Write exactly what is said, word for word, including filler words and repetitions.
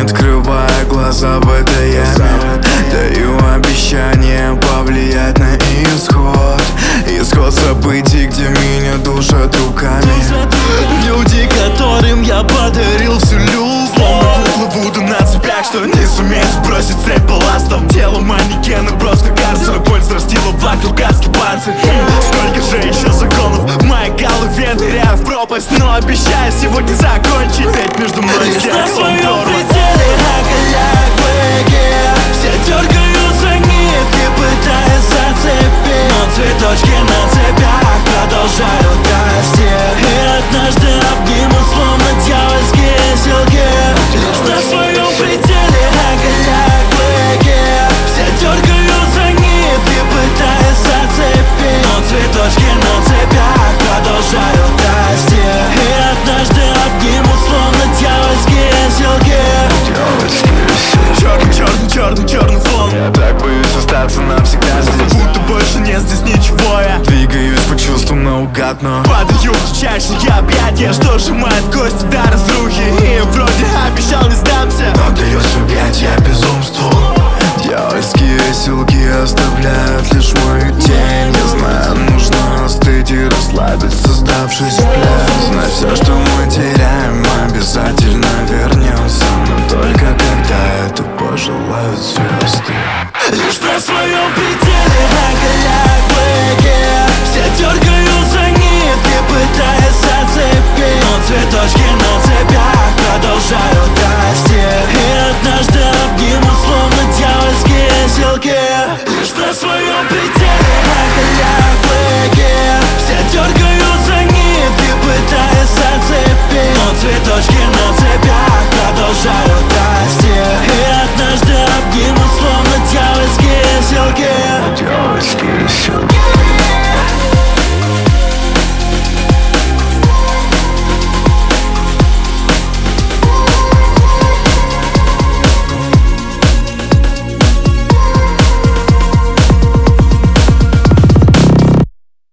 открывая глаза в этой яме. Даю обещание повлиять на исход Исход событий, где меня душат руками. Люди, которым я подарил всю любовь, словно куклы Вуду на цепях, что не сумеют сбросить цепь балластов. Тело манекена просто карцер, боль взрастила вокруг адский панцирь. Сколько же еще законов в моей голове, ныряю в пропасть, но обещаю сегодня закончить. Ведь между мной и на сердцем своем порван. пределе, оголяя бэги. Все дергаются нитки, пытаясь зацепить, но цветочки на цепях продолжают расти. И однажды обнимут, словно дьявольские селки. На своем пределе, оголяя бэги. Все дергаются нитки, пытаясь зацепить, но цветочки на цепях продолжают расти. И однажды обнимут, словно дьявольские селки. Черный, черный, черный, черный фон. Я так боюсь остаться навсегда здесь, Будто больше нет здесь ничего. Я двигаюсь по чувствам наугад, но падаю в дичайшие объятия, что сжимает кости до разрухи. И вроде обещал не сдамся, но даюсь в объятия безумству. Дьявольские силки оставляют лишь мою тень. Я знаю, нужно остыть и расслабиться, сдавшись в плен. Знай все, что мой день